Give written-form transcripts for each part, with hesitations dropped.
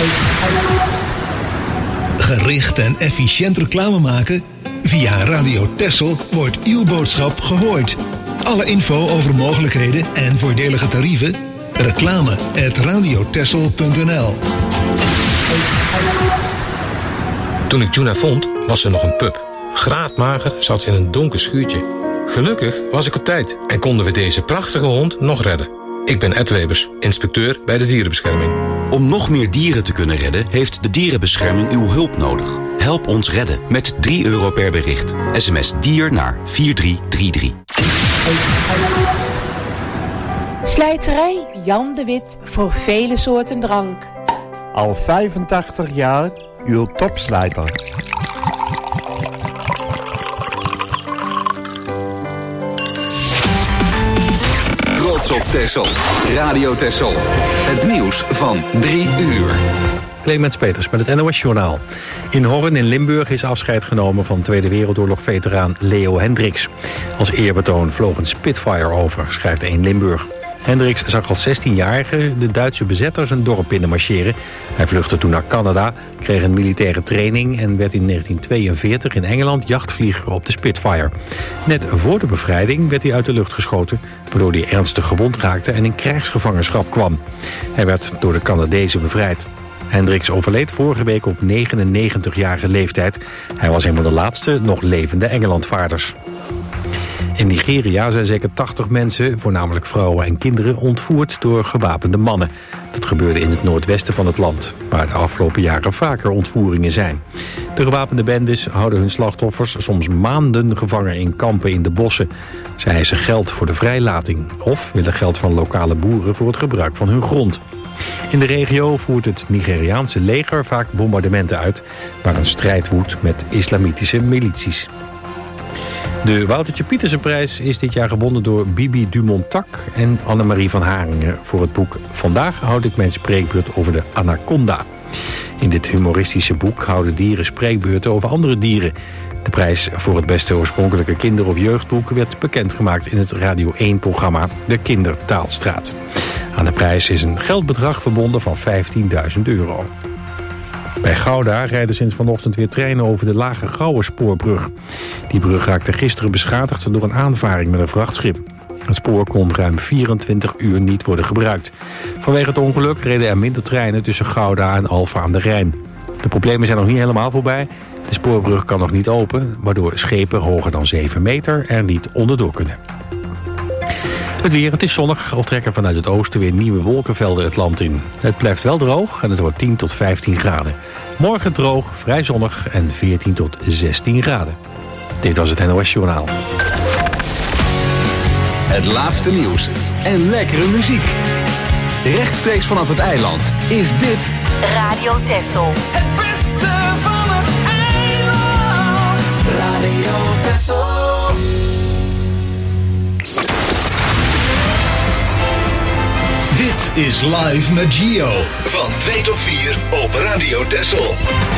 Gericht en efficiënt reclame maken? Via Radio Texel wordt uw boodschap gehoord. Alle info over mogelijkheden en voordelige tarieven? reclame@radiotexel.nl. Toen ik Juna vond, was ze nog een pup. Graadmager zat ze in een donker schuurtje. Gelukkig was ik op tijd en konden we deze prachtige hond nog redden. Ik ben Ed Webers, inspecteur bij de dierenbescherming. Om nog meer dieren te kunnen redden, heeft de dierenbescherming uw hulp nodig. Help ons redden met €3 per bericht. SMS DIER naar 4333. Slijterij Jan de Wit voor vele soorten drank. Al 85 jaar uw topslijter. Trots op Texel. Radio Texel. Het nieuws van 3 uur. Clemens Peters met het NOS-journaal. In Horn in Limburg is afscheid genomen van Tweede Wereldoorlog-veteraan Leo Hendricks. Als eerbetoon vloog een Spitfire over, schrijft 1 Limburg. Hendricks zag als 16-jarige de Duitse bezetters een dorp binnenmarcheren. Hij vluchtte toen naar Canada, kreeg een militaire training en werd in 1942 in Engeland jachtvlieger op de Spitfire. Net voor de bevrijding werd hij uit de lucht geschoten, waardoor hij ernstig gewond raakte en in krijgsgevangenschap kwam. Hij werd door de Canadezen bevrijd. Hendricks overleed vorige week op 99-jarige leeftijd. Hij was een van de laatste nog levende Engelandvaarders. In Nigeria zijn zeker 80 mensen, voornamelijk vrouwen en kinderen, ontvoerd door gewapende mannen. Dat gebeurde in het noordwesten van het land, waar de afgelopen jaren vaker ontvoeringen zijn. De gewapende bendes houden hun slachtoffers soms maanden gevangen in kampen in de bossen. Zij eisen geld voor de vrijlating of willen geld van lokale boeren voor het gebruik van hun grond. In de regio voert het Nigeriaanse leger vaak bombardementen uit, waar een strijd woedt met islamitische milities. De Woutertje Pietersenprijs is dit jaar gewonnen door Bibi Dumontak en Annemarie van Haringen voor het boek Vandaag houd ik mijn spreekbeurt over de anaconda. In dit humoristische boek houden dieren spreekbeurten over andere dieren. De prijs voor het beste oorspronkelijke kinder- of jeugdboek werd bekendgemaakt in het Radio 1-programma De Kindertaalstraat. Aan de prijs is een geldbedrag verbonden van €15.000. Bij Gouda rijden sinds vanochtend weer treinen over de Lage Gouwe-spoorbrug. Die brug raakte gisteren beschadigd door een aanvaring met een vrachtschip. Het spoor kon ruim 24 uur niet worden gebruikt. Vanwege het ongeluk reden er minder treinen tussen Gouda en Alphen aan de Rijn. De problemen zijn nog niet helemaal voorbij. De spoorbrug kan nog niet open, waardoor schepen hoger dan 7 meter er niet onderdoor kunnen. Het weer, het is zonnig, al trekken vanuit het oosten weer nieuwe wolkenvelden het land in. Het blijft wel droog en het wordt 10 tot 15 graden. Morgen droog, vrij zonnig en 14 tot 16 graden. Dit was het NOS Journaal. Het laatste nieuws en lekkere muziek. Rechtstreeks vanaf het eiland is dit Radio Texel. Het beste van het eiland. Radio Texel. Dit is Live met Gio. Van 2 tot 4 op Radio Texel.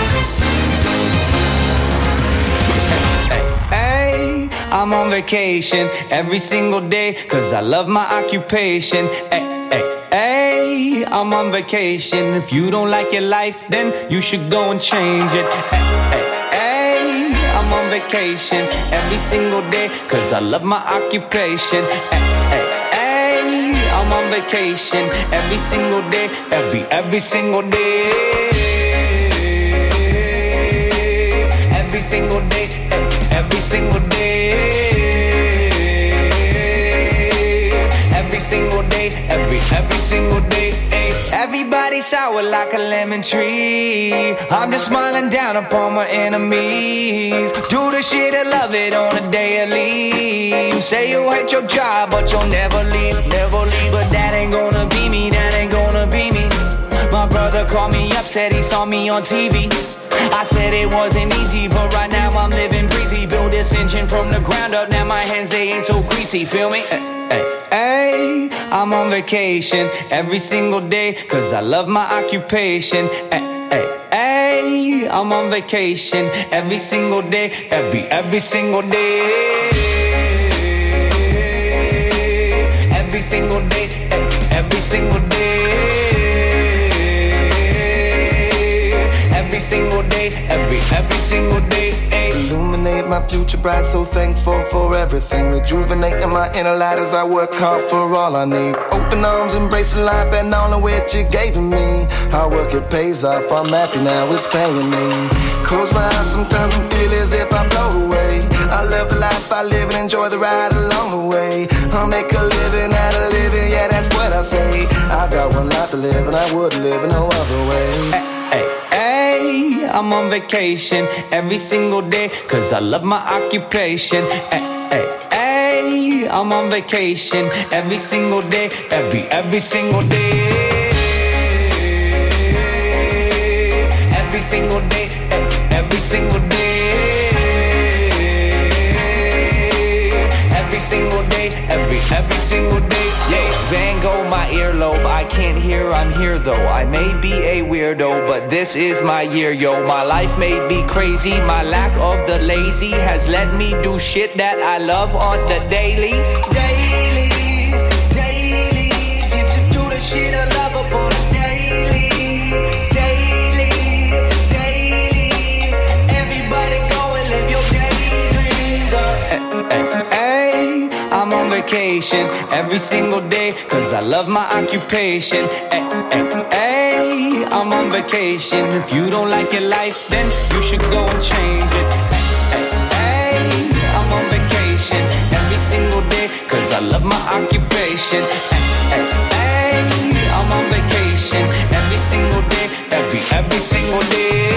Hey, I'm on vacation every single day, 'cause I love my occupation. Hey, I'm on vacation. If you don't like your life, then you should go and change it. Hey, I'm on vacation every single day, 'cause I love my occupation. I'm on vacation every single day, every single day. Every single day, every single day. Every single day, every single day. Everybody sour like a lemon tree. I'm just smiling down upon my enemies. Do the shit and love it on a daily. Say you hate your job, but you'll never leave, never leave. But that ain't gonna be me, that ain't gonna be me. My brother called me up, said he saw me on TV. I said it wasn't easy, but right now I'm living breezy. Build this engine from the ground up, now my hands, they ain't so greasy, feel me? Hey, I'm on vacation every single day, 'cause I love my occupation. Hey, I'm on vacation every single day, every single day. Every single day, every single day. single day, every single day. Illuminate my future bright, so thankful for everything. Rejuvenating my inner light as I work hard for all I need. Open arms, embracing life and all of which you gave to me. Hard work, it pays off, I'm happy now, it's paying me. Close my eyes sometimes and feel as if I blow away. I love the life I live and enjoy the ride along the way. I'll make a living out of living, yeah, that's what I say. I got one life to live and I wouldn't live in no other way. Hey, I'm on vacation every single day, cause I love my occupation. Hey, I'm on vacation every single day, every single day. Every single day, every single day. Every single day, every single day. Yeah, Van Gogh, my earlobe, I can't hear, I'm here though. I may be a weirdo, but this is my year, yo. My life may be crazy, my lack of the lazy has let me do shit that I love on the daily. Daily, daily, get to do the shit I love upon a daily. Daily, daily, everybody go and live your daydreams up. Hey, I'm on vacation every single day, cause I love my occupation. Hey, I'm on vacation. If you don't like your life, then you should go and change it. Hey, I'm on vacation every single day, cause I love my occupation. Hey, I'm on vacation every single day, every single day.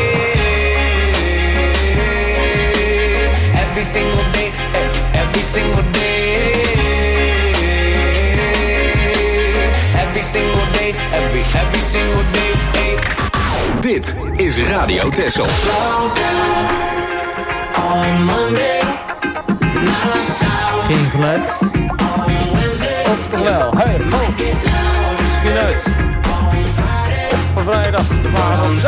Every single day, every single day. Every single day, every single day. Dit is Radio Texel. Geen geluid. Oftewel, hey, misschien uit. Op vrijdag, maar op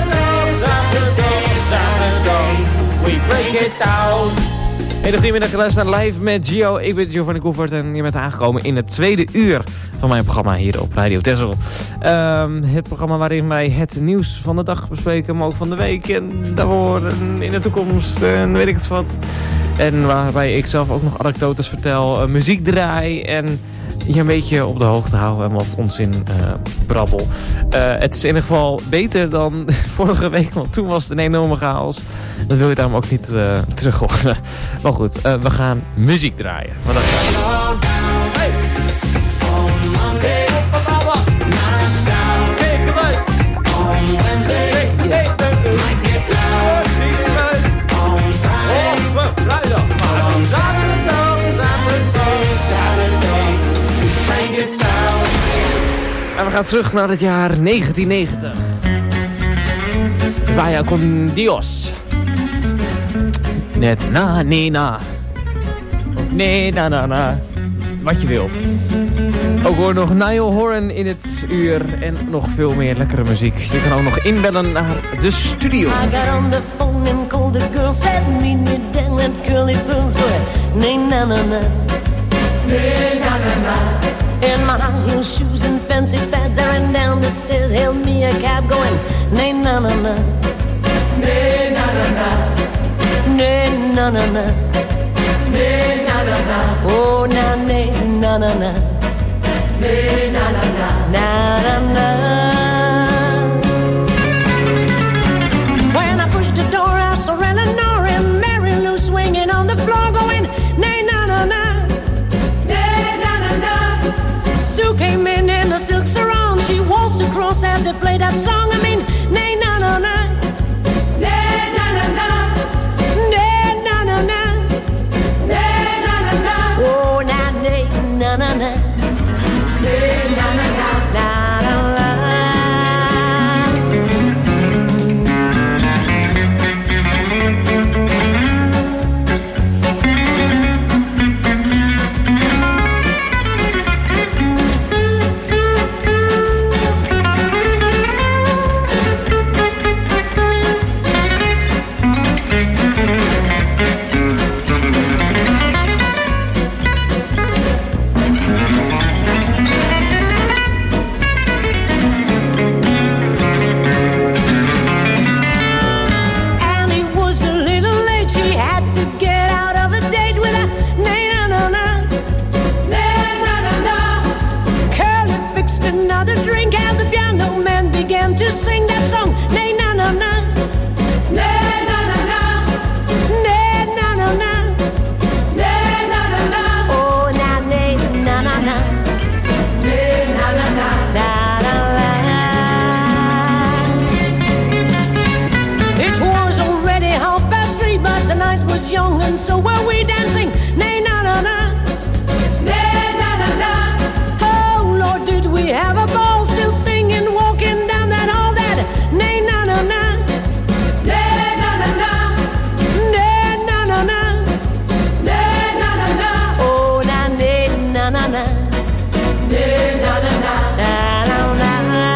zaterdag, we break it down. Hele goedemiddag, geluisterd naar Live met Gio. Ik ben Gio van de Koevert en je bent aangekomen in het tweede uur van mijn programma hier op Radio Texel. Het programma waarin wij het nieuws van de dag bespreken, maar ook van de week en daarvoor en in de toekomst en weet ik het wat. En waarbij ik zelf ook nog anekdotes vertel, muziek draai en je een beetje op de hoogte houden en wat onzin brabbel. Het is in ieder geval beter dan vorige week, want toen was het een enorme chaos. Dat wil je daarom ook niet terug horen. Maar goed, we gaan muziek draaien. Wat dacht je? Hey! En we gaan terug naar het jaar 1990. Vaya con Dios. Net na, nee, na. Nee, na, na, na. Wat je wil. Ook hoor nog Niall Horan in het uur en nog veel meer lekkere muziek. Je kan ook nog inbellen naar de studio. I got on the phone and called the girl, said meet me down at Curly Pearl's door. Nee, na, na, na. Nee, na, na, na. In my high heel shoes and fancy fads, I ran down the stairs, hailed me a cab going, nee, na, na, na. Nee, na, na, na. Nee, na, na, na. Nee, na, na, na. Oh, na, nee, na, na, na. Nee, na, na, na. Na, na, na. When I pushed the door, I saw Eleanor and Mary Lou swinging on the floor going, nee, na, na, na. Nee, na, na, na. Sue came in a silk sarong. She waltzed across as they played that song. I mean, nee, na, na, na. Nee, na, na, na. Nee, na, na, na. Nee, na, na, na. Oh, na, nee, na, na, na. Nee, na, na, na. Na, na, na. to sing that song. Nay, na, na, na. Nay, na, na, na. Nay, na, na, na. Nay, na, na, na. Oh, na, nay, na, na, na. Nay, na, na, na. Da, da, da. It was already 3:30, but the night was young, and so were we dancing. Nay, na, na, na. Nay, na, na, na. Oh, Lord, did we have a ball, still singing, walking down that hall, that nay, na, na, na. Nay, na, na, na. Nay, na, na, na. Nay, na, na, na. Oh, na, nay, na, na, na. Nay, na, na, na. Na, na, na.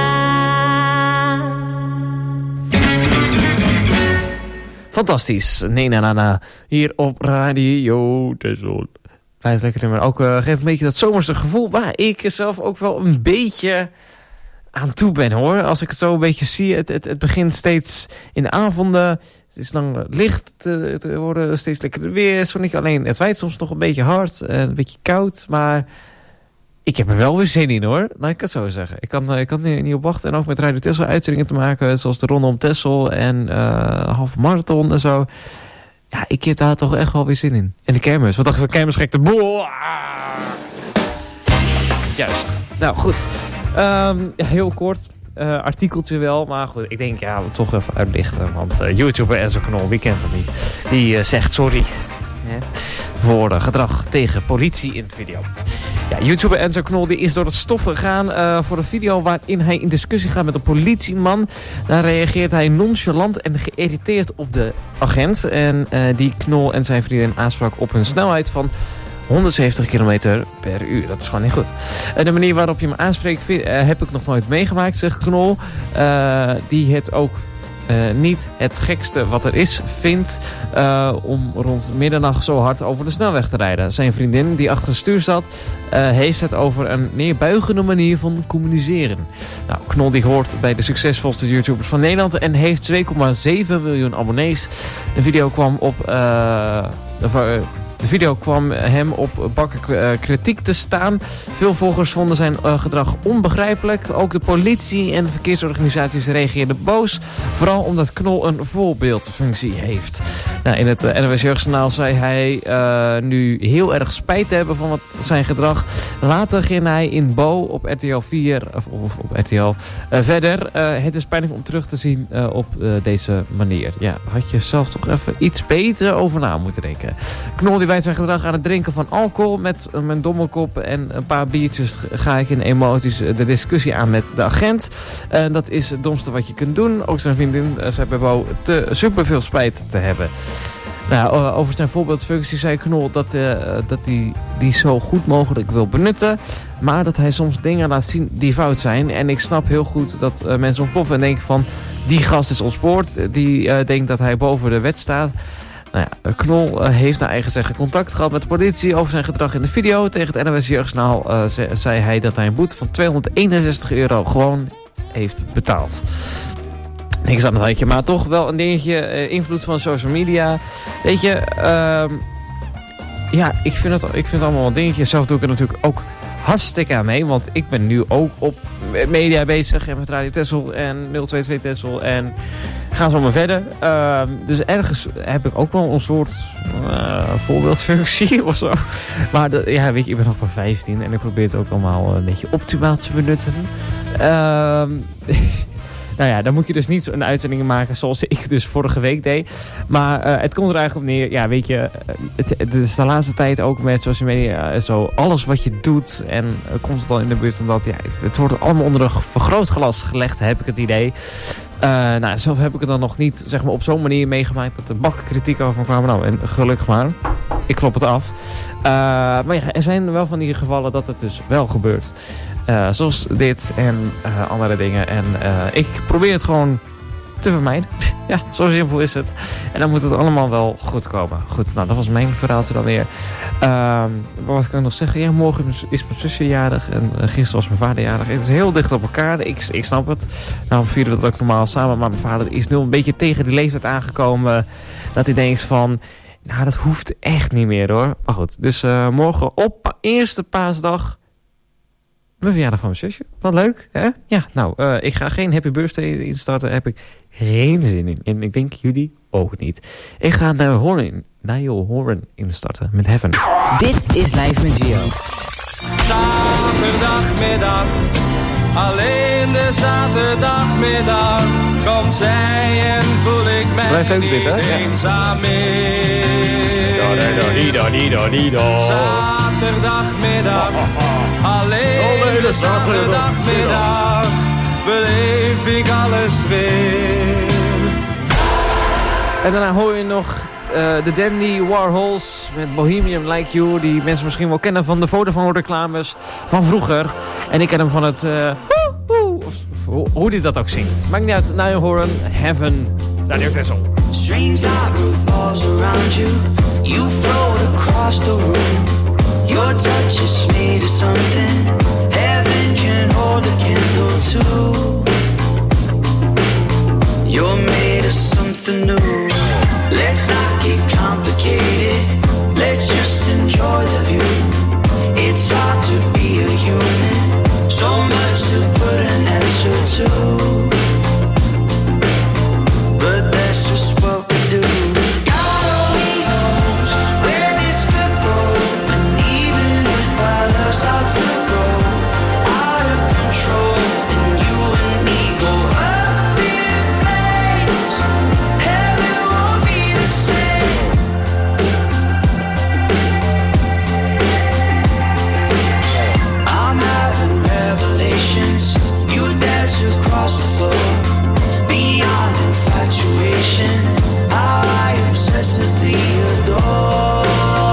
Fantastisch. Nee, na. Hier op Radio Texel. Blijf lekker nummer. Ook geeft een beetje dat zomerse gevoel waar ik zelf ook wel een beetje aan toe ben, hoor. Als ik het zo een beetje zie, het begint steeds in de avonden. Het is lang licht te worden, steeds lekkerder weer. Zonnetje, alleen het waait soms nog een beetje hard, een beetje koud, maar ik heb er wel weer zin in, hoor. Laat ik het zo zeggen. Ik kan niet op wachten. En ook met Radio Texel uitzendingen te maken, zoals de Ronde om Texel en halve marathon en zo. Ja, ik heb daar toch echt wel weer zin in. En de kermis. Wat dacht je van kermisgekte? Boah! Juist. Nou, goed. Heel kort. Artikeltje wel. Maar goed, ik denk, ja, we toch even uitlichten. Want YouTuber Enzo Knol, wie kent dat niet? Die zegt sorry voor gedrag tegen politie in de video. Ja, YouTuber Enzo Knol die is door het stof gegaan voor een video waarin hij in discussie gaat met een politieman. Daar reageert hij nonchalant en geïrriteerd op de agent. En die Knol en zijn vriendin aansprak op hun snelheid van 170 km per uur. Dat is gewoon niet goed. De manier waarop je me aanspreekt heb ik nog nooit meegemaakt, zegt Knol. Die het ook niet het gekste wat er is vindt om rond middernacht zo hard over de snelweg te rijden. Zijn vriendin die achter het stuur zat heeft het over een neerbuigende manier van communiceren. Nou, Knol die hoort bij de succesvolste YouTubers van Nederland en heeft 2,7 miljoen abonnees. De video kwam hem op bakken kritiek te staan. Veel volgers vonden zijn gedrag onbegrijpelijk. Ook de politie en de verkeersorganisaties reageerden boos. Vooral omdat Knol een voorbeeldfunctie heeft. Nou, in het NOS Jeugdjournaal zei hij nu heel erg spijt te hebben van zijn gedrag. Later ging hij in Bo op RTL 4 of op RTL verder. Het is pijnlijk om terug te zien op deze manier. Ja, had je zelf toch even iets beter over na moeten denken. Knol die wijt zijn gedrag aan het drinken van alcohol. Met mijn domme kop en een paar biertjes ga ik in emoties de discussie aan met de agent. Dat is het domste wat je kunt doen. Ook zijn vriendin zei bij Bo super veel spijt te hebben. Nou, over zijn voorbeeldfunctie zei Knol dat hij die zo goed mogelijk wil benutten. Maar dat hij soms dingen laat zien die fout zijn. En ik snap heel goed dat mensen ontploffen en denken van die gast is ontspoord. Die denkt dat hij boven de wet staat. Nou ja, Knol heeft naar eigen zeggen contact gehad met de politie over zijn gedrag in de video. Tegen het NOS Jeugdjournaal zei hij dat hij een boete van €261 gewoon heeft betaald. Niks aan het handje, maar toch wel een dingetje, invloed van social media. Weet je, ja, ik vind het allemaal een dingetje. Zelf doe ik er natuurlijk ook hartstikke aan mee, want ik ben nu ook op media bezig en met Radio Texel en 022 Texel en gaan zo maar verder. Dus ergens heb ik ook wel een soort voorbeeldfunctie of zo. Maar ja, weet je, ik ben nog maar 15 en ik probeer het ook allemaal een beetje optimaal te benutten. Nou ja, dan moet je dus niet een uitzending maken zoals ik dus vorige week deed. Maar het komt er eigenlijk op neer. Ja, weet je, het is de laatste tijd ook met social media zo. Alles wat je doet en komt het al in de buurt van dat. Ja, het wordt allemaal onder een vergrootglas gelegd, heb ik het idee. Nou, zelf heb ik het dan nog niet zeg maar, op zo'n manier meegemaakt dat er bakken kritiek over me kwamen. Nou, en gelukkig maar. Ik klop het af. Maar ja, er zijn wel van die gevallen dat het dus wel gebeurt. Zoals dit en andere dingen. En ik probeer het gewoon te vermijden. Ja, zo simpel is het. En dan moet het allemaal wel goed komen. Goed, nou dat was mijn verhaaltje dan weer. Wat kan ik nog zeggen? Ja, morgen is mijn zusje jarig. En gisteren was mijn vader jarig. Het is heel dicht op elkaar. Ik snap het. Nou, vieren we het ook normaal samen. Maar mijn vader is nu een beetje tegen die leeftijd aangekomen. Dat hij denkt van... Nou, dat hoeft echt niet meer hoor. Maar goed, dus morgen op eerste paasdag... Mijn verjaardag van mijn zusje. Wat leuk, hè? Ja, nou, ik ga geen Happy Birthday instarten. Daar heb ik geen zin in. En ik denk jullie ook niet. Ik ga Niall Horan instarten met Heaven. Dit is Live met Gio. Zaterdagmiddag, alleen de zaterdagmiddag, komt zij en voel ik mij Blijft leuk niet dit, hè? eenzaam meer. Zaterdagmiddag, alleen de zaterdagmiddag, beleef ik alles weer. En daarna hoor je nog de Dandy Warhols met Bohemian Like You, die mensen misschien wel kennen van de Vodafone reclames van vroeger. En ik ken hem van het hoe die dat ook zingt. Maakt niet uit. Niall Horan, Heaven, Radio Texel. Strange light revolves around you. You float across the room. Your touch is made of something heaven can hold a candle to. You're made of something new. Let's not get complicated. Let's just enjoy the view. It's hard to be a human. So much to put an answer to. But that's just what we do. God only knows where this could go. And even if our love starts to go out of control, and you and me go up in flames, heaven won't be the same. I'm having revelations. You dance across the floor. Beyond infatuation, how I obsessively adore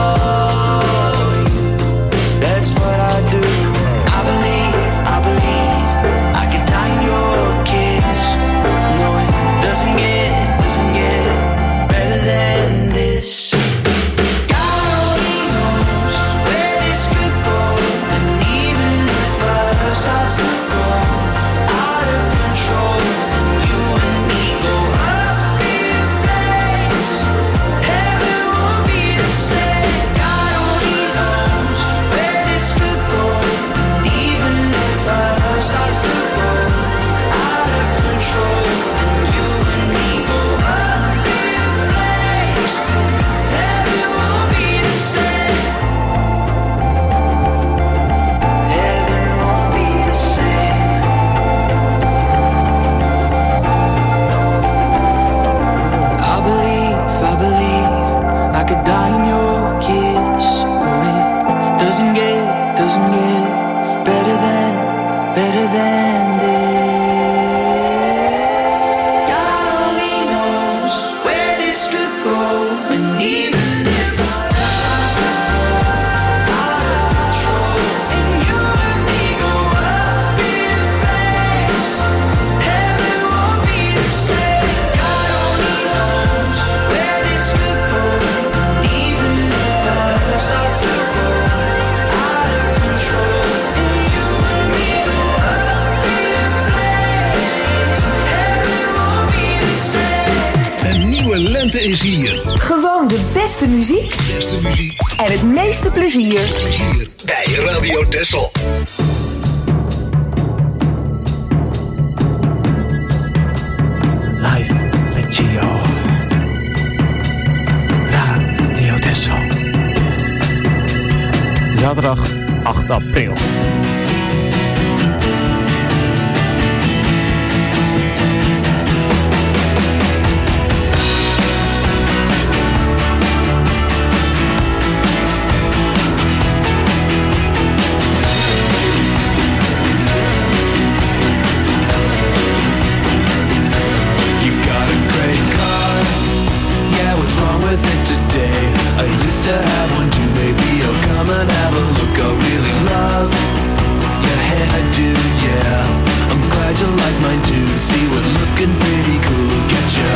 you. That's what I do. I believe I could die in your kiss. No, it doesn't get better than this. God only knows where this could go. And even if our love starts to go out of control, and you and me go up in flames, heaven won't be the same. God only knows where this could go. And even if our love starts to go out of control, and you and me go up in flames, heaven won't be the same. Heaven won't be the same. I believe I could die in your kiss. Oh, it doesn't get better than this. God only knows where this could go. And even if our love starts to go out of control, and you and me go up in flames, heaven won't be the same. God only knows where this could go. And even if our love starts to go out of control, and you and me go up in flames, heaven won't be the same. Een nieuwe lente is hier. Gewoon de beste muziek en het meeste plezier. Bij Radio Texel. Live met Gio. Radio Texel. Zaterdag 8 april. You got a great car. Yeah, what's wrong with it today? I used to have one too. Maybe you'll come and have a look. I really love your hairdo, yeah. I'm glad you like mine too. See what looking pretty cool will get you.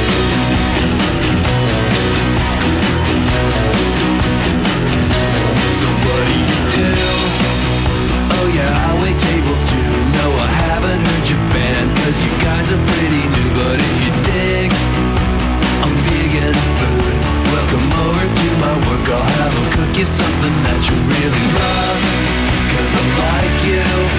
So what do? Oh yeah, I wait tables too. No, I haven't heard your band, 'cause you guys are pretty new. But if you dig, I'm vegan food. Welcome over to my work. I'll have them cook you something that you really love, 'cause I like you.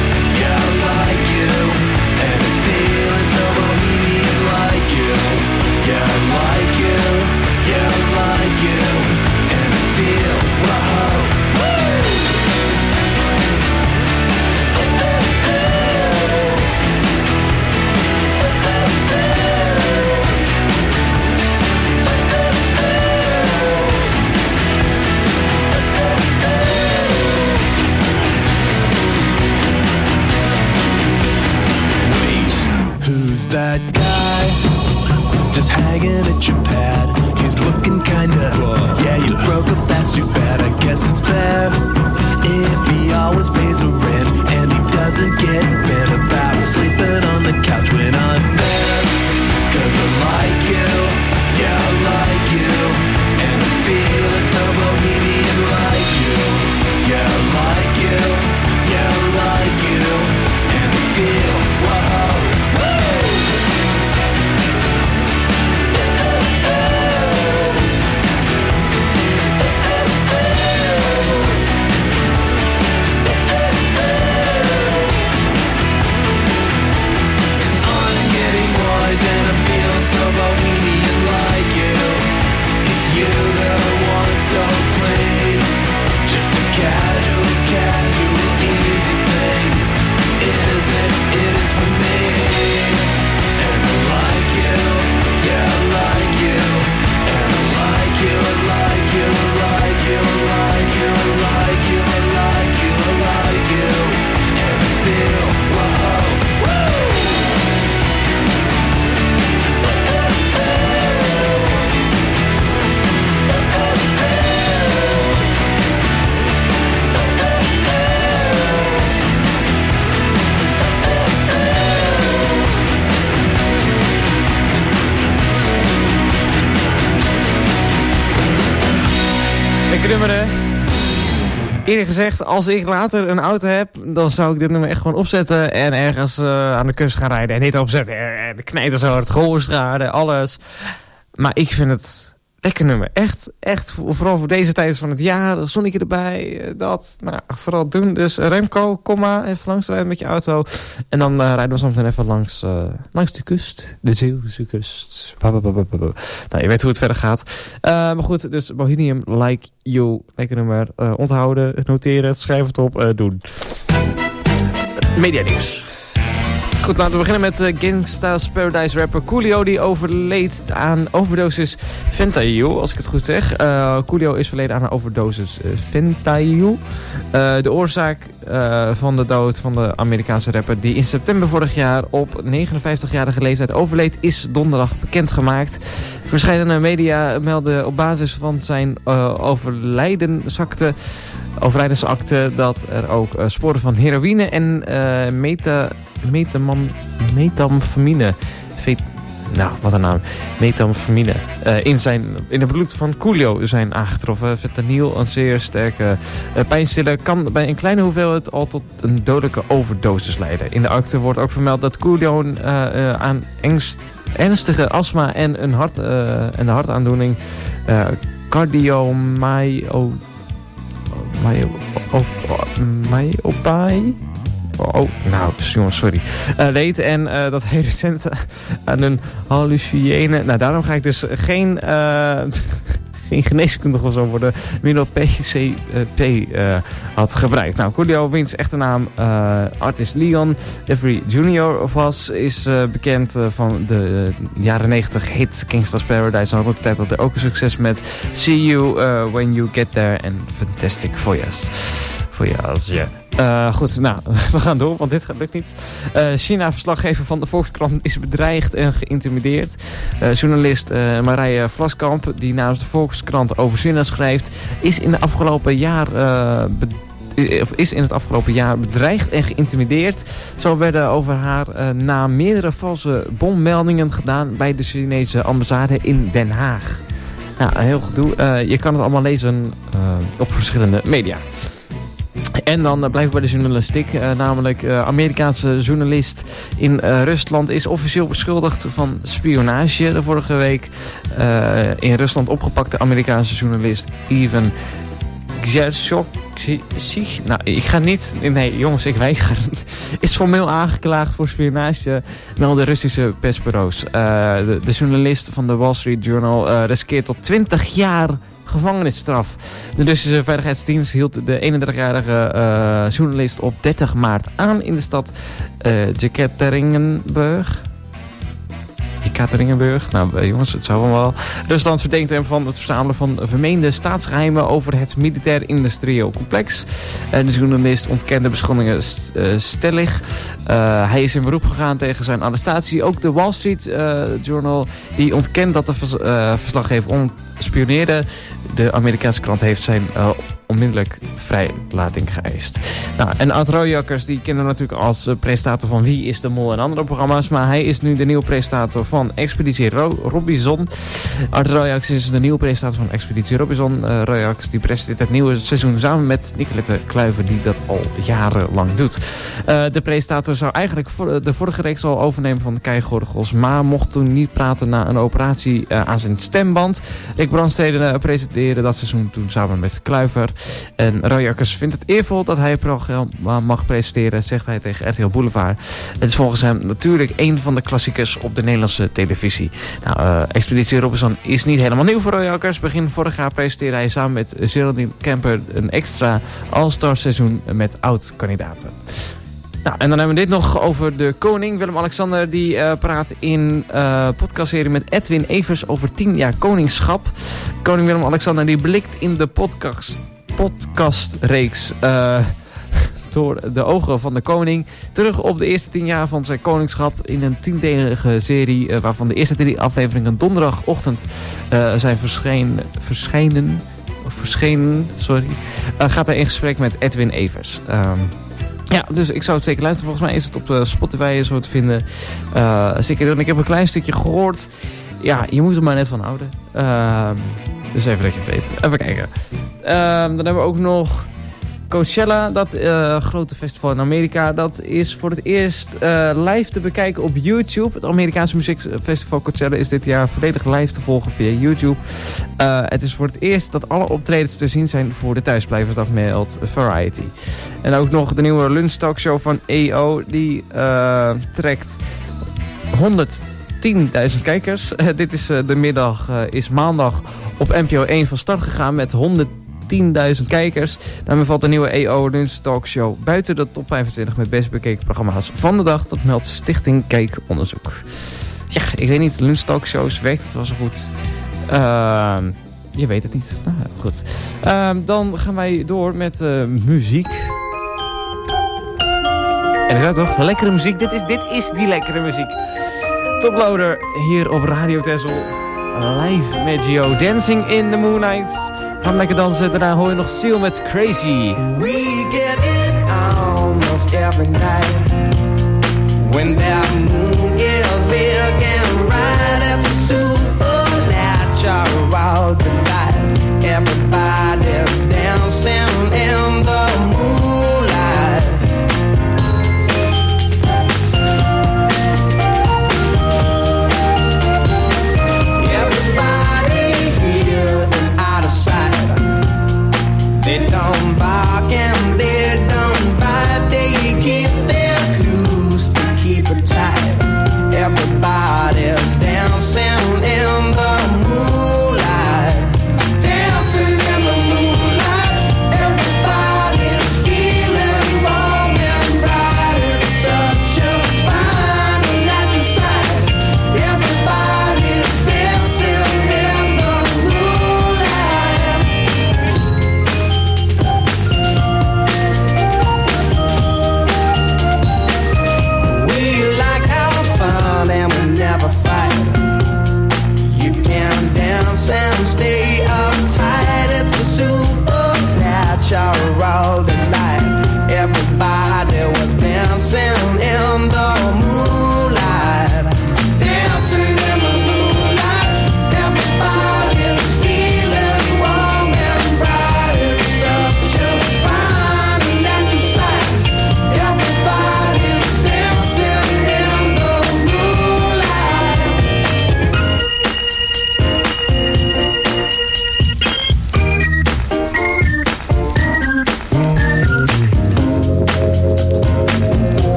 guy just hanging at your pad. He's looking kinda rough. Yeah, you broke up, that's too bad. I guess it's fair if he always pays the rent and he doesn't get bent about sleeping on the couch when I'm there. 'Cause I like you, yeah, I like you, and I feel it's so bohemian like you. Yeah, I like you, yeah, I like you, and I feel, whoa, and I feel so bohemian like you. It's you that I want, so please. Just a casual, easy thing. Isn't it is for me. And I like you, yeah, I like you. And I like you, I like you, I like you, I like you, I like you, I like you, I like you. And I feel, whoa, woo! Lekker nummer, hè? Eerder gezegd, als ik later een auto heb, dan zou ik dit nummer echt gewoon opzetten en ergens aan de kust gaan rijden. En dit opzetten en de knijter zo, het gehoorschade, alles. Maar ik vind het lekker nummer. Echt, vooral voor deze tijd van het jaar, een zonnetje erbij, dat. Nou, vooral doen. Dus Remco, kom maar even langs rijden met je auto. En dan rijden we soms even langs de kust. De Zeeuwse kust. Nou, je weet hoe het verder gaat. Maar goed, dus Bohemian Like You. Lekker nummer. Onthouden, noteren, schrijf het op, doen. Media nieuws. Goed, laten we beginnen met Gangsta's Paradise rapper Coolio. Die overleed aan overdosis fentanyl, als ik het goed zeg. Coolio is verleden aan een overdosis fentanyl. De oorzaak van de dood van de Amerikaanse rapper, die in september vorig jaar op 59-jarige leeftijd overleed, is donderdag bekendgemaakt. Verschillende media melden op basis van zijn overlijdensakte dat er ook sporen van heroïne en metamfamine. Wat een naam. Metamfamine. In het bloed van Coolio zijn aangetroffen. Fentanyl, een zeer sterke pijnstiller, kan bij een kleine hoeveelheid al tot een dodelijke overdosis leiden. In de akte wordt ook vermeld dat Coolio aan ernstige astma en de hartaandoening cardiomyopathy leed en dat hij recent aan een hallucinogene. Nou, daarom ga ik dus geen geneeskundige of zo worden, middel PCP had gebruikt. Nou, Coolio, wiens echte naam artist Leon Jeffrey Jr. is bekend van de jaren 90 hit Gangsta's Paradise. En rond de tijd had hij ook een succes met See You When You Get There en Fantastic Voyage. Goed, nou, we gaan door, want dit lukt niet. China-verslaggever van de Volkskrant is bedreigd en geïntimideerd. Journalist Marije Vlaskamp, die namens de Volkskrant over China schrijft, is in het afgelopen jaar bedreigd en geïntimideerd. Zo werden over haar naam meerdere valse bommeldingen gedaan bij de Chinese ambassade in Den Haag. Nou, een heel gedoe. Je kan het allemaal lezen op verschillende media. En dan blijven we bij de journalistiek. Namelijk Amerikaanse journalist in Rusland is officieel beschuldigd van spionage. De vorige week in Rusland opgepakte Amerikaanse journalist Ivan Gershok. Nou, ik ga niet... Nee, jongens, ik weiger. Is formeel aangeklaagd voor spionage, melden Russische persbureaus. De journalist van de Wall Street Journal riskeert tot 20 jaar gevangenisstraf. De Russische Veiligheidsdienst hield de 31-jarige journalist op 30 maart aan in de stad Jekaterinburg. Ekaterinenburg. Nou jongens, het zou wel. Rusland verdenkt hem van het verzamelen van vermeende staatsgeheimen over het militair-industrieel complex. De journalist ontkende beschuldigingen stellig. Hij is in beroep gegaan tegen zijn arrestatie. Ook de Wall Street Journal die ontkent dat de verslaggever spioneerde. De Amerikaanse krant heeft zijn onmiddellijk vrijlating geëist. Nou, en Art Royakkers, die kennen we natuurlijk als presentator van Wie is de Mol en andere programma's. Maar hij is nu de nieuwe presentator van Expeditie Robinson. Art Royakkers is de nieuwe presentator van Expeditie Robinson. Royakkers die presenteert het nieuwe seizoen samen met Nicolette Kluiver, die dat al jarenlang doet. De presentator zou eigenlijk de vorige reeks al overnemen van Kei Gorgels, maar mocht toen niet praten na een operatie aan zijn stemband. Rick Brandstede presenteerde dat seizoen toen samen met Kluiver. En Royakkers vindt het eervol dat hij het programma mag presenteren, zegt hij tegen RTL Boulevard. Het is volgens hem natuurlijk een van de klassiekers op de Nederlandse televisie. Nou, Expeditie Robinson is niet helemaal nieuw voor Royakkers. Begin vorig jaar presenteerde hij samen met Geraldine Kemper een extra All-Star seizoen met oud-kandidaten. Nou, en dan hebben we dit nog over de koning. Willem-Alexander die praat in podcastserie met Edwin Evers over 10 jaar koningschap. Koning Willem-Alexander die blikt in de podcastreeks door de ogen van de koning terug op de eerste 10 jaar van zijn koningschap in een 10-delige serie waarvan de eerste 3 afleveringen donderdagochtend zijn verschenen, gaat hij in gesprek met Edwin Evers. Ja, dus ik zou het zeker luisteren. Volgens mij is het op Spotify zo te vinden. Zeker, ik heb een klein stukje gehoord. Ja, je moet er maar net van houden. Dus even dat je het weet. Even kijken. Dan hebben we ook nog Coachella, dat grote festival in Amerika. Dat is voor het eerst live te bekijken op YouTube. Het Amerikaanse muziekfestival Coachella is dit jaar volledig live te volgen via YouTube. Het is voor het eerst dat alle optredens te zien zijn voor de thuisblijvers, dat meldt Variety. En ook nog de nieuwe lunchtalkshow van EO. Die trekt 110.000 kijkers. Dit is de middag, is maandag op NPO 1 van start gegaan met 110.000 kijkers. Daarmee valt de nieuwe EO Lunch Talkshow buiten de top 25 met best bekeken programma's van de dag. Dat meldt Stichting Kijkonderzoek. Ja, ik weet niet, lunch talkshows, werkt het wel zo goed? Je weet het niet. Nou, goed. Dan gaan wij door met muziek. En dat is toch? Lekkere muziek. Dit is die lekkere muziek. Toploader hier op Radio Texel. Live met Gio. Dancing in the Moonlight. Gaan lekker dansen. Daarna hoor je nog Seal met Crazy. We get it almost every night. When that moon is big and bright, it's a supernatural delight. Everybody's dancing in the moonlight. Everybody here is out of sight. They don't bark and they don't bite. They keep their clues to keep it tight.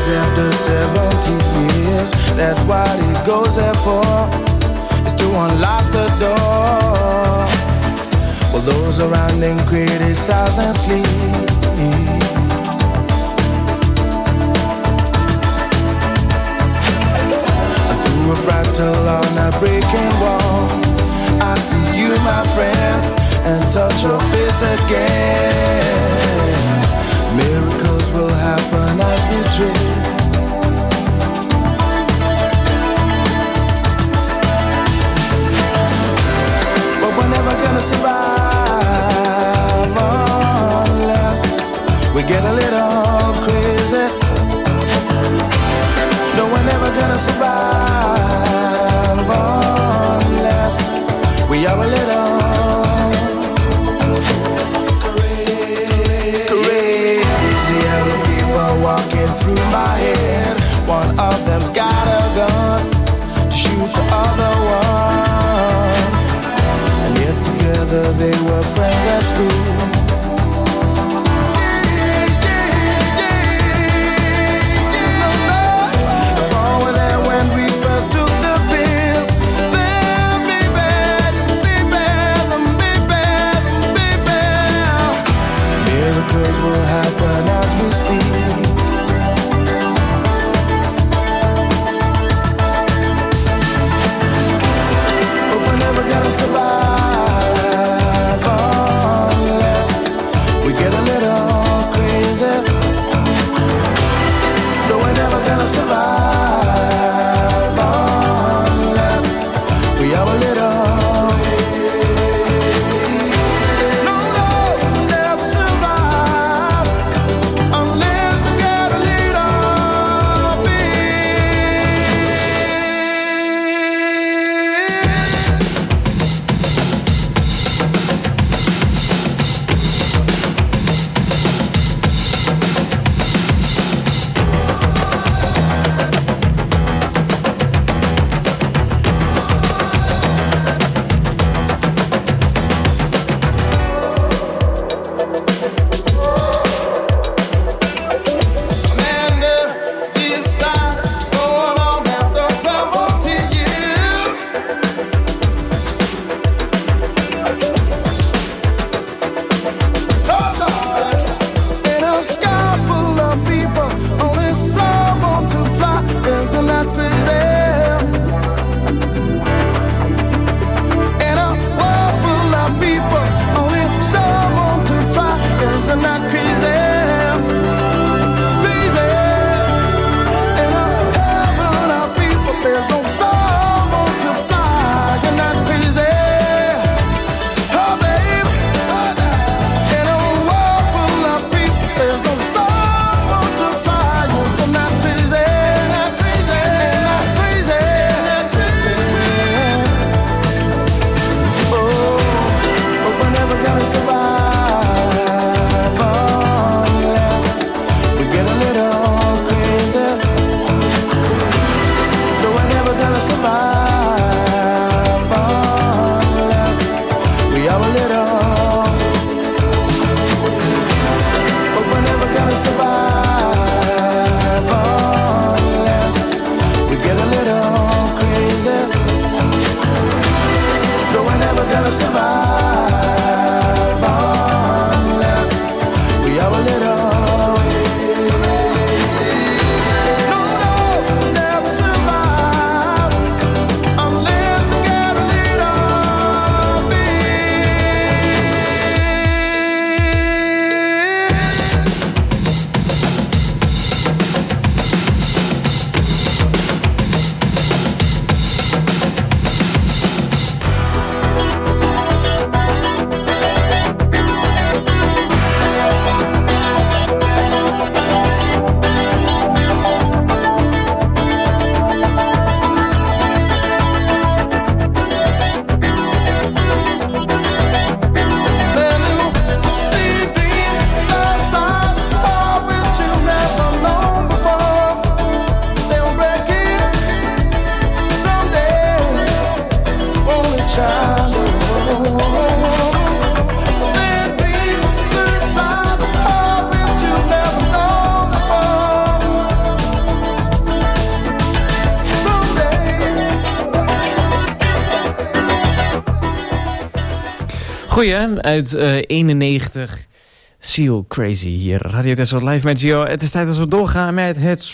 years after 70 years, that's what he goes there for, is to unlock the door. Well, those around him criticize and sleep. Through a fractal on a breaking wall, I see you, my friend, and touch your face again. Miracles will happen as we dream. But we're never gonna survive unless we get a little crazy. No, we're never gonna survive unless we are a little crazy. Goeie, hè? Uit 91. Seal Crazy hier. Radio Texel live met Gio. Het is tijd dat we doorgaan met het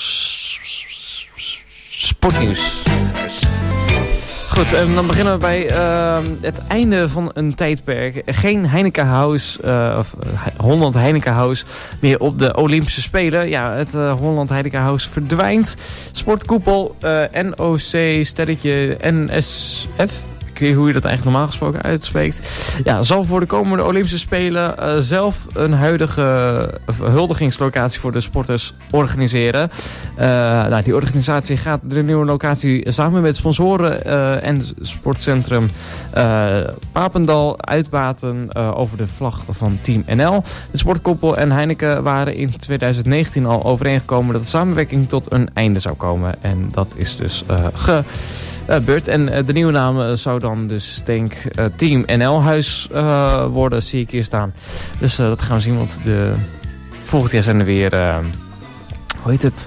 sportnieuws. Goed, dan beginnen we bij het einde van een tijdperk. Geen Heineken House, of Holland Heineken House meer op de Olympische Spelen. Ja, het Holland Heineken House verdwijnt. Sportkoepel NOC sterretje NSF. Ik weet niet hoe je dat eigenlijk normaal gesproken uitspreekt. Ja, zal voor de komende Olympische Spelen zelf een huidige huldigingslocatie voor de sporters organiseren. Die organisatie gaat de nieuwe locatie samen met sponsoren en sportcentrum Papendal uitbaten over de vlag van Team NL. De sportkoepel en Heineken waren in 2019 al overeengekomen dat de samenwerking tot een einde zou komen. En dat is dus gebeurd. En de nieuwe naam zou dan dus denk Team NL-huis worden, zie ik hier staan. Dus dat gaan we zien, want volgend jaar zijn er weer hoe heet het?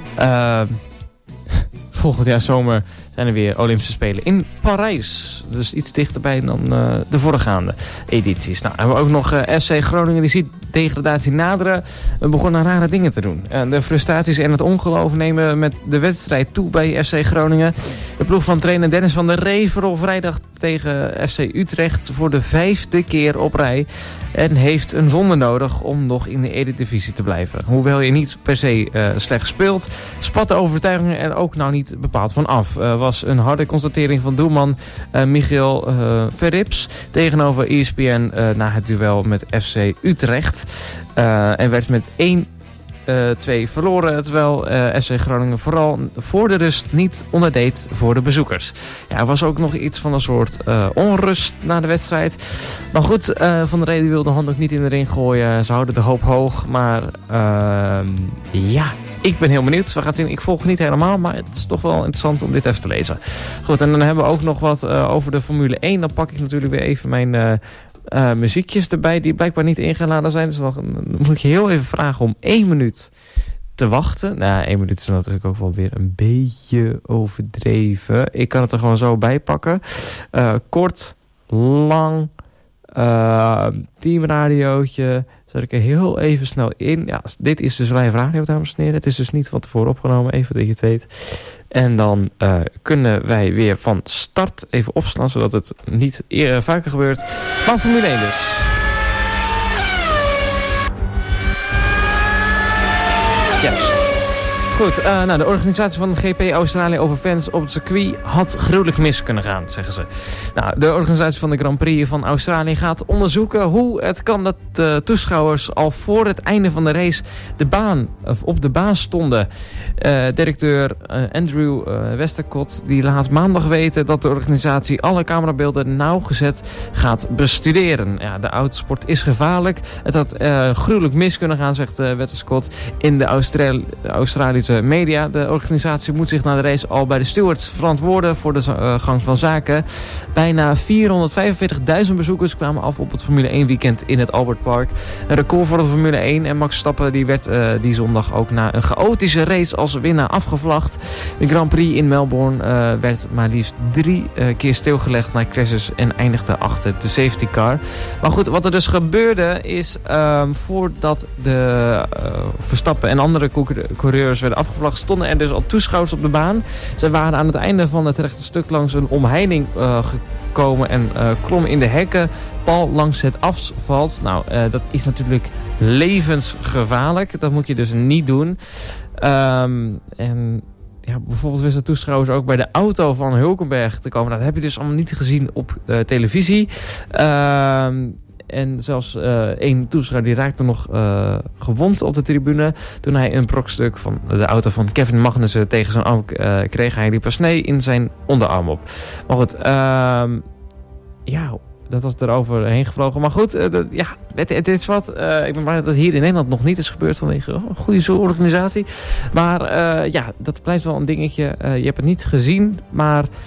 Volgend jaar zomer zijn er weer Olympische Spelen in Parijs. Dus iets dichterbij dan de voorgaande edities. Nou, hebben we ook nog FC Groningen, die ziet degradatie naderen. We begonnen rare dingen te doen. De frustraties en het ongeloof nemen met de wedstrijd toe bij FC Groningen. De ploeg van trainer Dennis van der Ree verloor vrijdag tegen FC Utrecht voor de 5e keer op rij. En heeft een wonder nodig om nog in de Eredivisie te blijven. Hoewel je niet per se slecht speelt, spat de overtuiging er ook nou niet bepaald van af. Was een harde constatering van doelman Michiel Verrips tegenover ESPN na het duel met FC Utrecht. En werd met 1-2 verloren, terwijl FC Groningen vooral voor de rust niet onderdeed voor de bezoekers. Ja, er was ook nog iets van een soort onrust na de wedstrijd. Maar goed, Van der Reden wilde de hand ook niet in de ring gooien. Ze houden de hoop hoog, maar ja, ik ben heel benieuwd. We gaan zien, ik volg niet helemaal, maar het is toch wel interessant om dit even te lezen. Goed, en dan hebben we ook nog wat over de Formule 1. Dan pak ik natuurlijk weer even mijn muziekjes erbij die blijkbaar niet ingeladen zijn. Dus dan moet ik je heel even vragen om 1 minuut te wachten. Nou, 1 minuut is natuurlijk ook wel weer een beetje overdreven. Ik kan het er gewoon zo bij pakken. Kort, lang, teamradiootje. Zet ik er heel even snel in. Ja, dit is dus live radio, dames en heren. Het is dus niet van tevoren opgenomen, even dat je het weet. En dan kunnen wij weer van start even opslaan, zodat het niet vaker gebeurt. Maar Formule 1 dus. Juist. Goed, de organisatie van de GP Australië over fans op het circuit had gruwelijk mis kunnen gaan, zeggen ze. Nou, de organisatie van de Grand Prix van Australië gaat onderzoeken hoe het kan dat de toeschouwers al voor het einde van de race op de baan stonden. Directeur Andrew Westcott die laat maandag weten dat de organisatie alle camerabeelden nauwgezet gaat bestuderen. Ja, de autosport is gevaarlijk. Het had gruwelijk mis kunnen gaan, zegt Westcott in de Australische media. De organisatie moet zich na de race al bij de stewards verantwoorden voor de gang van zaken. Bijna 445.000 bezoekers kwamen af op het Formule 1 weekend in het Albert Park. Een record voor de Formule 1 en Max Verstappen die werd die zondag ook na een chaotische race als winnaar afgevlagd. De Grand Prix in Melbourne werd maar liefst 3 keer stilgelegd na crashes en eindigde achter de safety car. Maar goed, wat er dus gebeurde is voordat de Verstappen en andere coureurs werden afgevlagd, stonden er dus al toeschouwers op de baan. Ze waren aan het einde van het rechte stuk langs een omheining gekomen en klommen in de hekken pal langs het asfalt. Nou, dat is natuurlijk levensgevaarlijk. Dat moet je dus niet doen. En ja, bijvoorbeeld wisten toeschouwers ook bij de auto van Hulkenberg te komen. Dat heb je dus allemaal niet gezien op televisie. En zelfs 1 toeschouwer die raakte nog gewond op de tribune toen hij een brokstuk van de auto van Kevin Magnussen tegen zijn arm kreeg. Hij liep een snee in zijn onderarm op. Maar goed, ja, dat was eroverheen gevlogen. Maar goed, het is wat. Ik ben blij dat het hier in Nederland nog niet is gebeurd vanwege een goede organisatie. Maar ja, dat blijft wel een dingetje. Je hebt het niet gezien, maar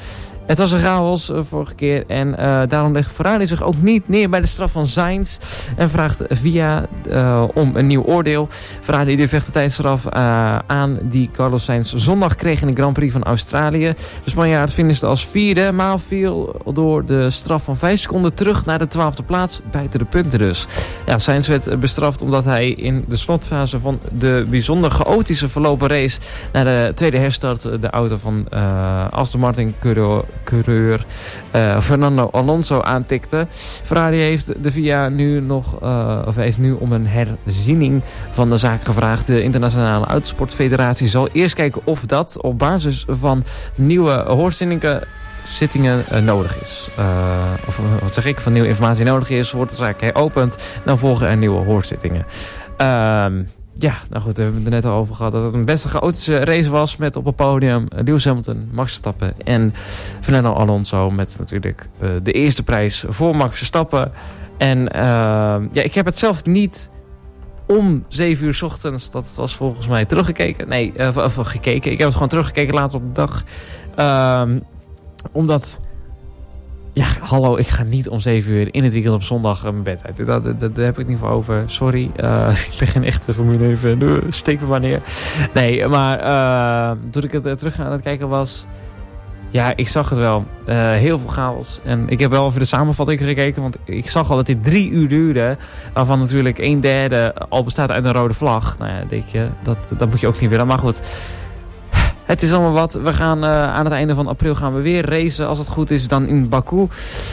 Het was een chaos vorige keer en daarom legt Ferrari zich ook niet neer bij de straf van Sainz en vraagt VIA om een nieuw oordeel. Ferrari die vecht de tijdstraf aan die Carlos Sainz zondag kreeg in de Grand Prix van Australië. De Spanjaard finishte als vierde, maar viel door de straf van 5 seconden terug naar de 12e plaats, buiten de punten dus. Ja, Sainz werd bestraft omdat hij in de slotfase van de bijzonder chaotische verlopen race naar de tweede herstart de auto van Aston Martin coureur Fernando Alonso aantikte. Ferrari heeft de VIA heeft nu om een herziening van de zaak gevraagd. De Internationale Autosportfederatie zal eerst kijken of dat op basis van nieuwe hoorzittingen nodig is. Of wat zeg ik, van nieuwe informatie nodig is, wordt de zaak heropend. Dan volgen er nieuwe hoorzittingen. Ja, nou goed, we hebben het er net al over gehad dat het een best een chaotische race was met op het podium Lewis Hamilton, Max Verstappen en Fernando Alonso met natuurlijk de eerste prijs voor Max Verstappen. En ja, ik heb het zelf niet om 7 uur 's ochtends, dat was volgens mij teruggekeken. Nee, gekeken. Ik heb het gewoon teruggekeken later op de dag. Omdat... Ja, hallo, ik ga niet om 7 uur in het weekend op zondag mijn bed uit. Daar heb ik niet voor over. Sorry, ik ben geen echte Formule 1. Steek me maar neer. Nee, maar toen ik het terug aan het kijken was... Ja, ik zag het wel. Heel veel chaos. En ik heb wel even de samenvatting gekeken. Want ik zag al dat dit 3 uur duurde. Waarvan natuurlijk 1/3 al bestaat uit een rode vlag. Nou ja, denk je, dat moet je ook niet willen. Maar goed... Het is allemaal wat. We gaan aan het einde van april gaan we weer racen. Als het goed is dan in Baku.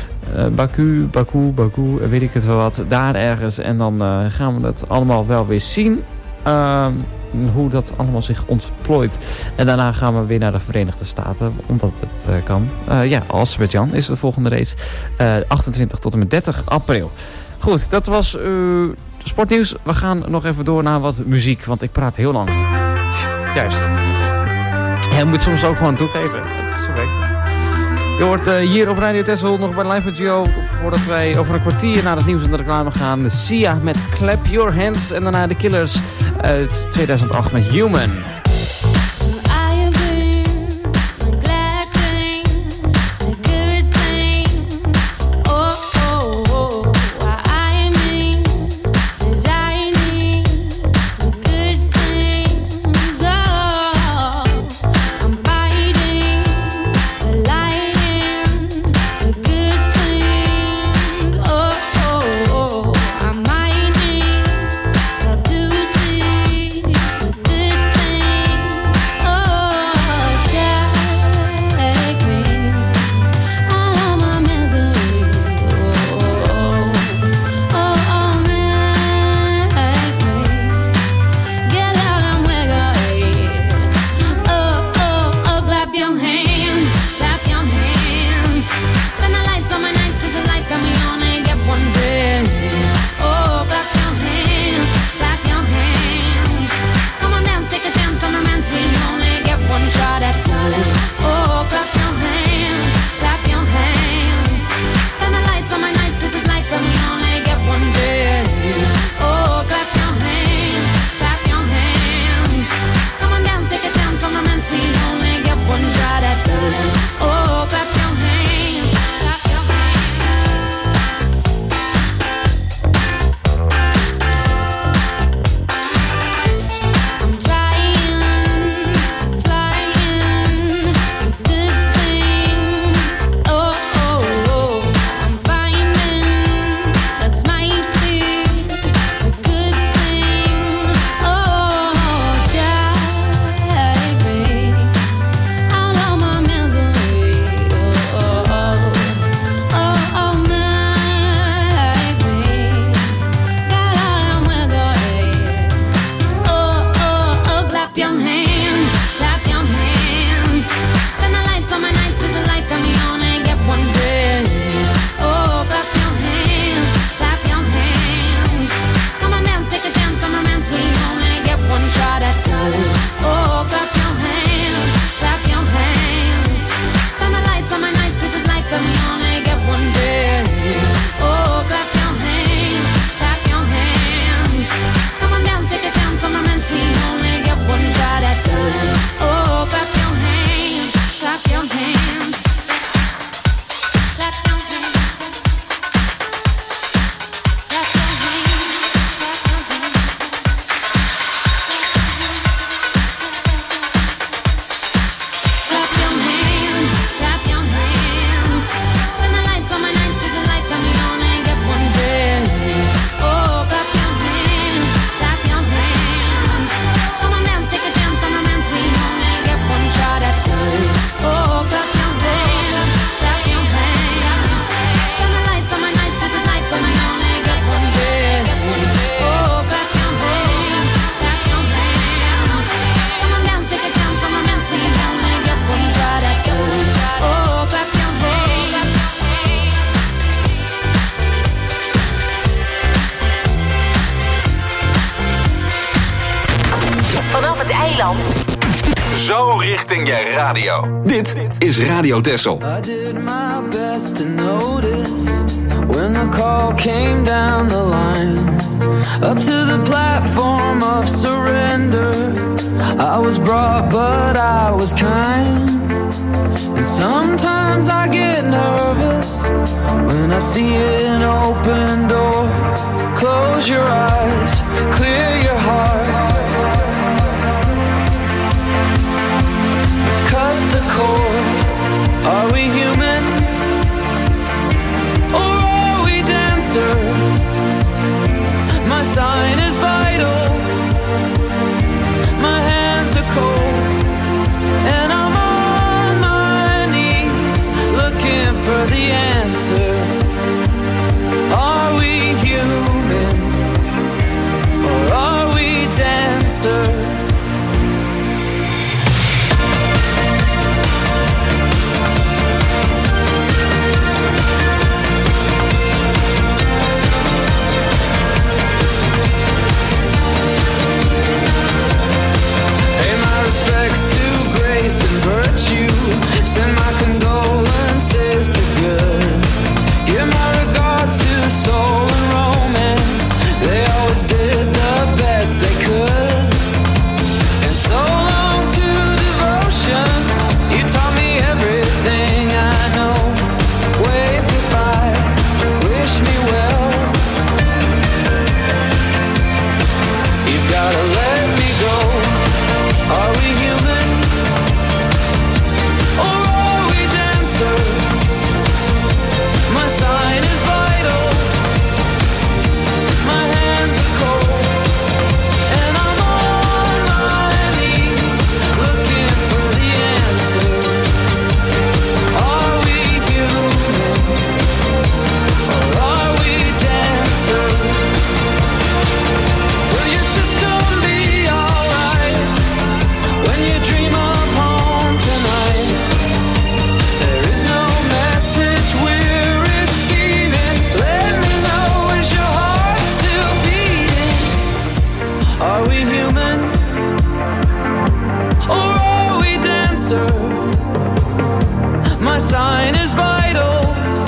Baku, weet ik het wel wat. Daar ergens. En dan gaan we dat allemaal wel weer zien. Hoe dat allemaal zich ontplooit. En daarna gaan we weer naar de Verenigde Staten. Omdat het kan. Ja, Azerbeidzjan is de volgende race. 28 tot en met 30 april. Goed, dat was sportnieuws. We gaan nog even door naar wat muziek. Want ik praat heel lang. Juist. Ja, je moet soms ook gewoon toegeven. Zo werkt het. Je hoort hier op Radio Texel nog bij Live met Gio. Voordat wij over een kwartier naar het nieuws en de reclame gaan. Sia met Clap Your Hands. En daarna de Killers uit 2008 met Human. Thing richting je radio. Dit is Radio Texel. I did my best to notice when the call came down the line. Up to the platform of surrender. I was brought but I was kind. And sometimes I get nervous when I see an open door. Close your eyes, clear your heart. Cut the cord. Are we human? Or are we dancer? My sign is vital. My hands are cold. And I'm on my knees looking for the answer. Are we human? Or are we dancer? And virtue, send my condolences to good. Give my regards to soul and romance. They always did the best they could. And so long to devotion. You taught me everything I know. Wave goodbye, wish me well. You've gotta let me go. Are we human? My sign is vital. My hands are cold. And I'm on my knees looking for the answer. Are we human? Or are we dancer? Will your system be alright when you dream of home tonight? There is no message we're receiving. Let me know, is your heart still beating? Are we human? Or are we dancer? My sign is vital.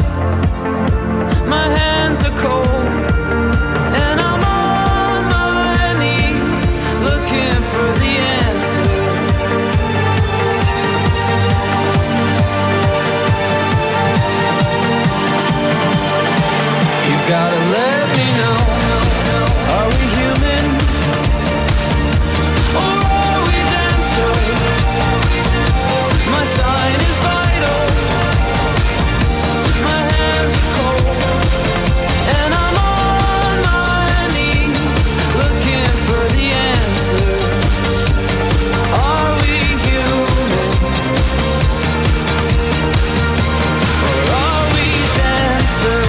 My hands are cold. And I'm on my knees looking for the answer. Gotta let me know. Are we human? Or are we dancer? My sign is vital. My hands are cold. And I'm on my knees looking for the answer. Are we human? Or are we dancer?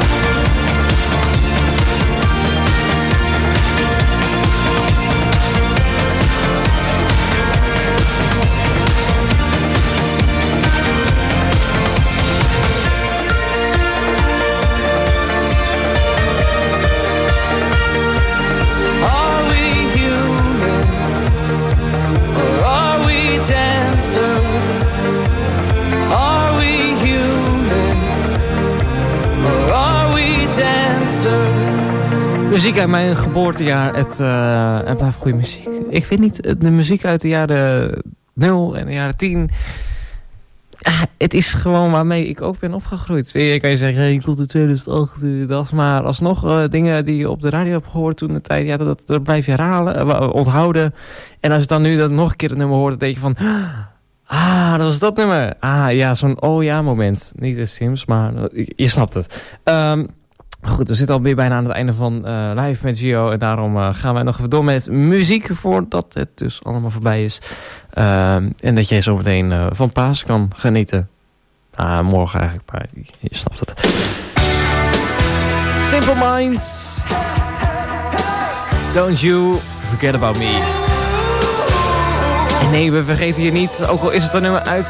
Are we human? Or are we dancer? Muziek uit mijn geboortejaar, het blijft goede muziek. Ik vind niet, de muziek uit de jaren 0 en de jaren 10... het is gewoon waarmee ik ook ben opgegroeid. Je kan je zeggen, hey, ik komt in 2008, dat, maar alsnog dingen die je op de radio hebt gehoord toen de tijd, ja, dat blijf je onthouden. En als je dan nu dat nog een keer het nummer hoort, dan denk je van, dat was dat nummer. Ja, zo'n oh ja moment. Niet de Sims, maar je snapt het. Goed, we zitten alweer bijna aan het einde van Live met Gio. En daarom gaan wij nog even door met muziek voordat het dus allemaal voorbij is. En dat jij zo meteen van Paas kan genieten. Morgen eigenlijk, maar je snapt het. Simple Minds. Don't you forget about me. En nee, we vergeten je niet. Ook al is het een nummer uit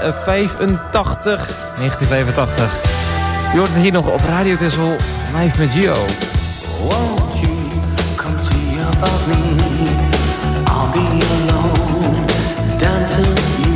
1985. Je hoort het hier nog op Radio Texel, live met Gio. Won't you come see about me? I'll be alone, dancing.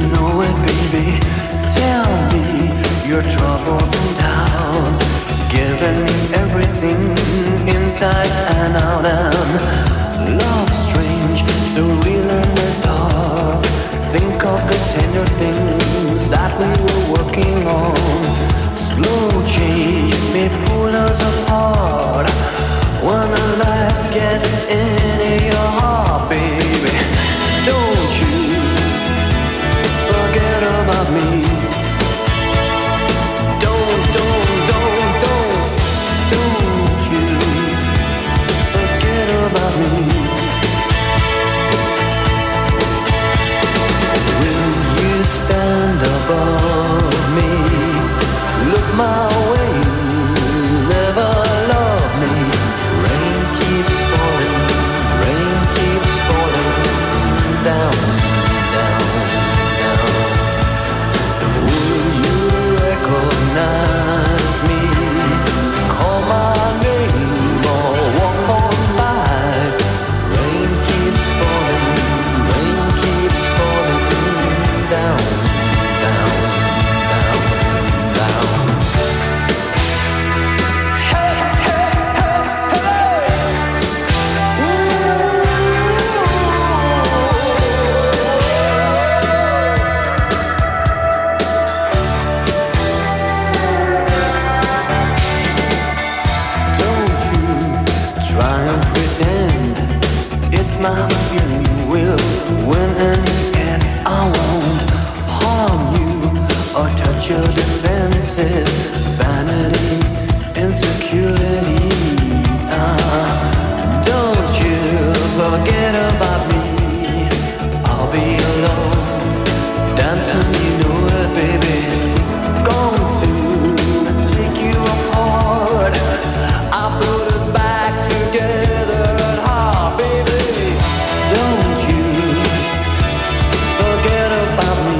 lesson, you know it, baby. Going to take you apart. I put us back together at heart, baby. Don't you forget about me.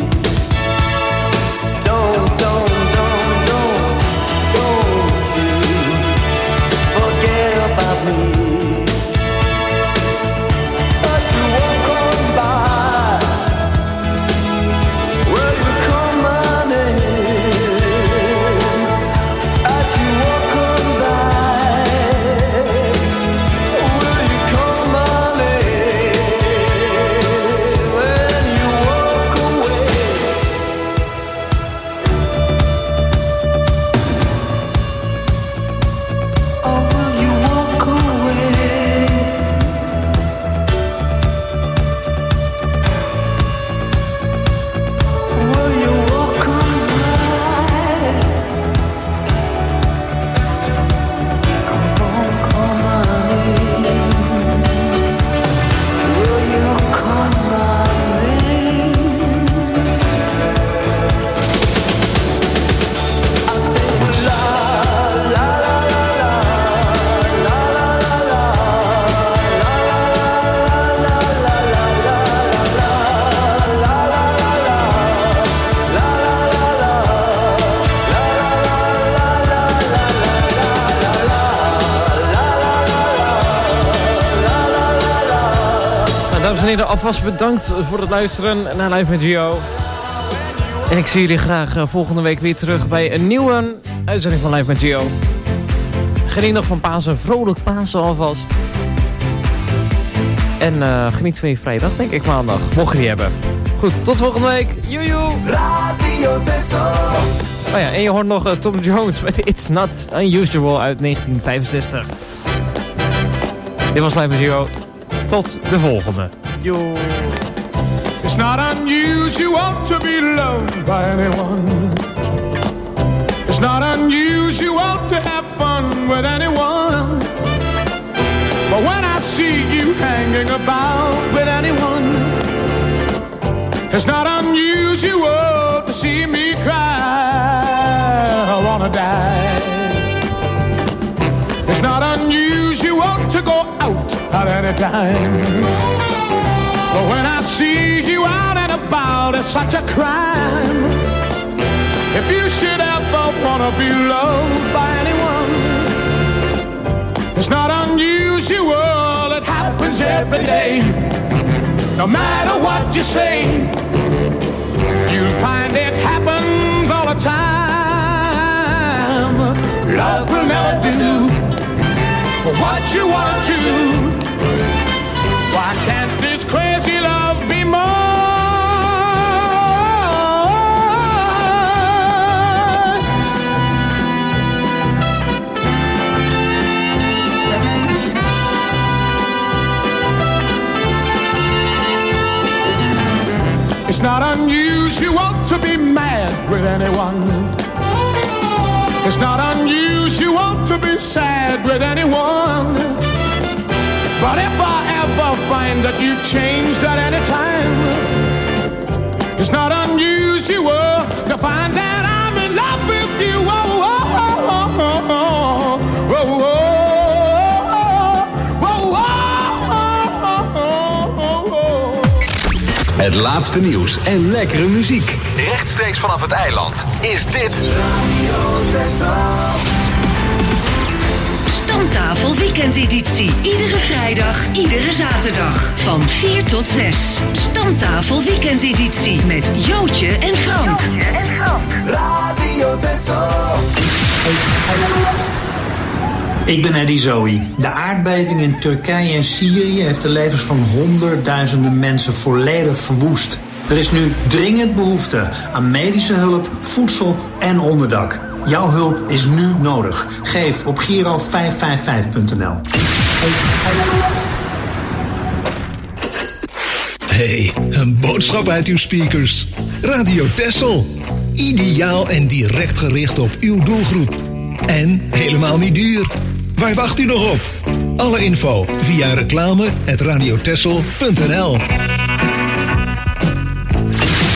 Don't you forget about me. But you won't come by. Will you call my name? As you walk on by, will you call my name? When you walk away. Or will you walk away? Will you walk on by? Come on, call my name. Will you call my name? I say la la la la la la la la la Nou, dames en heren, alvast bedankt voor het luisteren naar Live met Gio. En ik zie jullie graag volgende week weer terug bij een nieuwe uitzending van Live met Gio. Geniet nog van Pasen, vrolijk Pasen alvast. En geniet van je vrijdag, denk ik maandag, mocht je die hebben. Goed, tot volgende week. Joejoe! Radio Tessel. Oh ja, en je hoort nog Tom Jones met It's Not Unusual uit 1965. Dit was Live met Gio. Tot de volgende. Yo. It's not unusual to be loved by anyone. It's not unusual to have fun with anyone. But when I see you hanging about with anyone, it's not unusual to see me cry. I wanna die. It's not unusual to go out at any time. But when I see you out and about, it's such a crime. If you should ever wanna be loved by anyone, it's not unusual, it happens every day. No matter what you say, you'll find it happens all the time. Love will never do what you want to. Why can't this crazy love be more? It's not unusual to be mad with anyone. It's not unusual to be sad with anyone. But if I ever find that you've changed at any time, it's not unusual to find that I'm in love with you. Oh, oh, oh, oh, oh, oh, Het laatste nieuws en lekkere muziek. Rechtstreeks vanaf het eiland is dit Stamtafel weekendeditie. Iedere vrijdag, iedere zaterdag. Van 4 tot 6. Stamtafel weekendeditie. Met Jootje en Frank. Radio Tessel. Ik ben Eddie Zoe. De aardbeving in Turkije en Syrië heeft de levens van honderdduizenden mensen volledig verwoest. Er is nu dringend behoefte aan medische hulp, voedsel en onderdak. Jouw hulp is nu nodig. Geef op Giro555.nl. Hey, een boodschap uit uw speakers. Radio Tessel. Ideaal en direct gericht op uw doelgroep. En helemaal niet duur. Waar wacht u nog op? Alle info via reclame@radiotessel.nl.